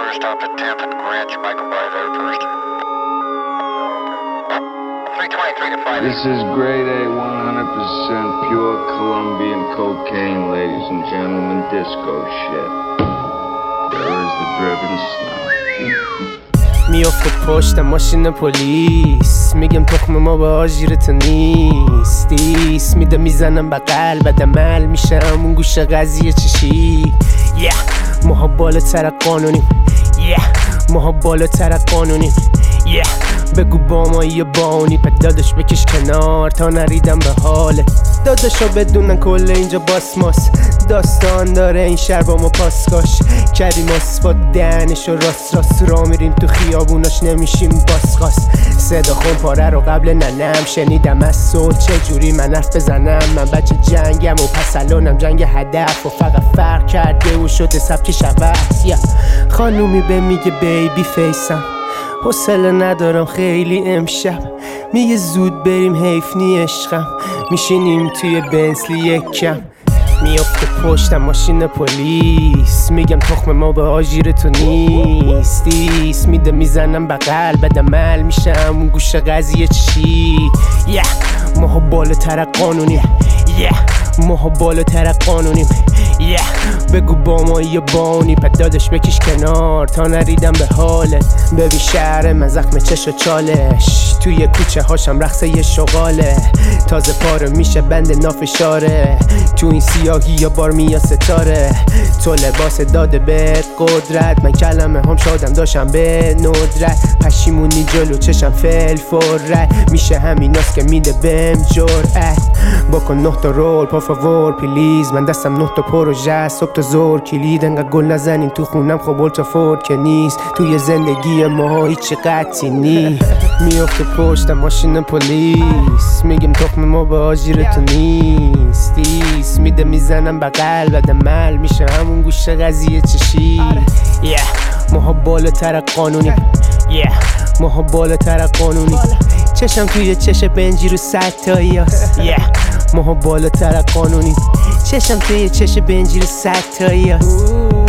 clear stop at 10th and Grant. You might go by there first. 323 to 5. This is grade A, 100% pure Colombian cocaine, ladies and gentlemen, disco shit. There is the driven snow. میافته پشت ماشین پلیس، میگم تخم ما به آژیرت نیست. میده میزنم بغل بعد عمل میشم اون گوشه قضیه چشی. ماها بالاتر قانونیم، ماها بالاتر قانونیم. بگو با ما یه بانی پدادش بکش کنار تا نریدم به حاله. داداشا بدونن کل اینجا باسماس، داستان داره این شهر با ما پاسکاش. کردیم آسفات دهنش و راست را میریم تو خیابوناش نمیشیم باسخاست. صدا خون پاره رو قبل ننم شنیدم از صلح چجوری من حرف بزنم. من بچه جنگم و پس الانم جنگ هدف و فقط فرق کرده و شده سبک شبست. خانومی به میگه بیبی فیسم، حوصله ندارم خیلی امشب. میگه زود بریم حیف نی عشقم، میشینیم توی بنسلی یکم. میافته پشتم ماشین پلیس، میگم تخم ما به آژیر تو نیست. میده میزنم بغل بعد عمل میشم اون گوشه قضیه چی. ماها بالاتر قانونیم، ماها بالاتر قانونیم. بگو با ما یه بانی پدادش بکش کنار تا نریدم به حالت. ببین شهر من زخم چش و چالش، توی کوچه هاشم رقصه یه شغاله. تازه پاره میشه بند نافشاره، تو این سیاهی یا بار میا ستاره. تو لباس داده به قدرت، من کلمه هم شادم داشتم به ندرت. پشیمونی جلو چشم فل فرت، میشه همیناست که میده بهم جرأت. بکن 9 تا رول پافاور پلیز، من دستم 9 تا پروژه صبح تا زور. کلید انقدر گل نزنین تو خونم خب اولتا فورد که نیست. توی زندگی ما هیچ قطعی نی. میافته پشت ماشین پلیس، میگم تخم ما به آژیر تو نیست. میده میزنم بغل بعد عمل میشه همون گوشه قضیه چشی. ماها بالاتر قانونیم، ماها بالاتر قانونیم. چشم توی چش بنجی رو 100 تاییاست. ماها بالاتر قانونیم، چشم توی چش بنجی رو 100 تاییاست.